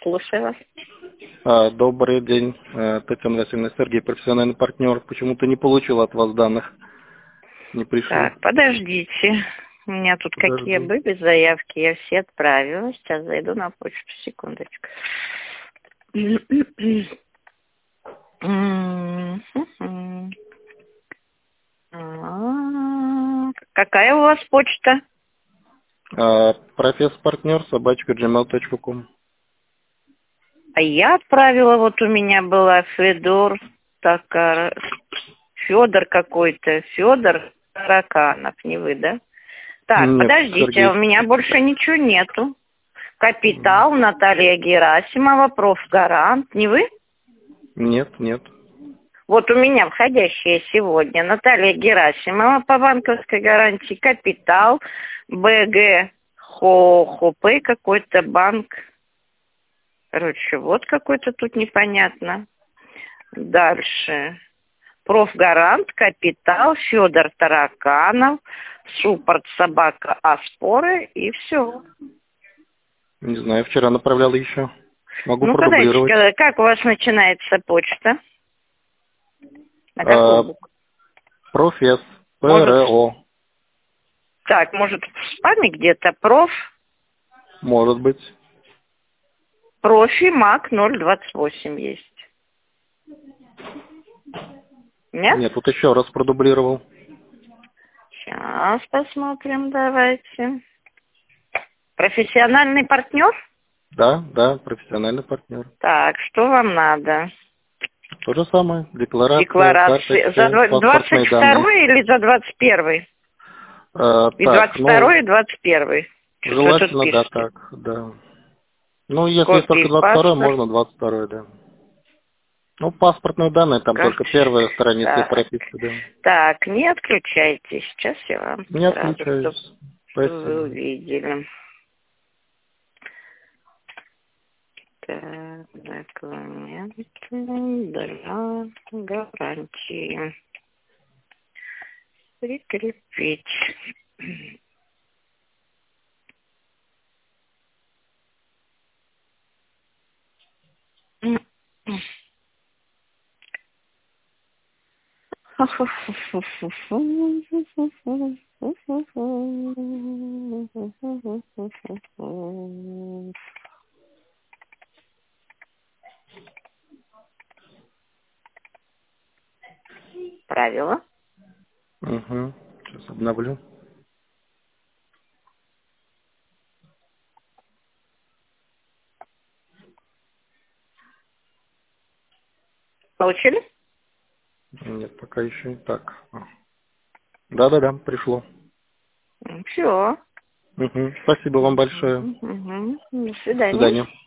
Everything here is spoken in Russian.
Слушаю вас. Добрый день, Татьяна Васильевна, Сергей, профессиональный партнер. Почему-то не получил от вас данных, не пришли. Так, подождите. У меня тут какие Подожду. были заявки, я все отправила. Сейчас зайду на почту, секундочку. Какая у вас почта? Профессор-партнер, @gmail.com. А я отправила, вот у меня была Федор какой-то, Федор Тараканов, не вы, да? Так, Нет, подождите, Сергей. у меня больше ничего нету. Капитал, Наталья Герасимова, профгарант, не вы? Нет. Вот у меня входящая сегодня Наталья Герасимова по банковской гарантии, Капитал, БГ ХОП, какой-то банк. Короче, вот какой-то тут непонятно. Дальше. Профгарант, Капитал, Федор Тараканов, Суппорт, Собака, Аспоры и все. Не знаю, вчера направлял еще. Могу Ну-ка, продублировать. дайте, как у вас начинается почта? На какую букву? Професс, Может, ПРО. так, может в спаме где-то Может быть. профи Мак 028 есть. Нет? Нет, вот еще раз продублировал. Сейчас посмотрим, давайте. Профессиональный партнер? Да, профессиональный партнер. Так, что вам надо? То же самое. Декларация, Декларации. За карточка, паспортные данные. 22 или за 21? И Так, 22 и 21. Что вы тут желательно, да, пишете? так, да. Ну, если только Копии 22, паспорта. можно 22, да. Ну, паспортные данные, там только первая страница Так. прописка, да. Так, не отключайте. Сейчас я вам Не сразу, чтобы отключаюсь. вы Спасибо. увидели. Так, документы для гарантии. Прикрепить. Правила. Угу. Сейчас обновлю. Получили? Нет, пока еще не так. Да, пришло. Все. Угу. Спасибо вам большое. До До свидания. свидания.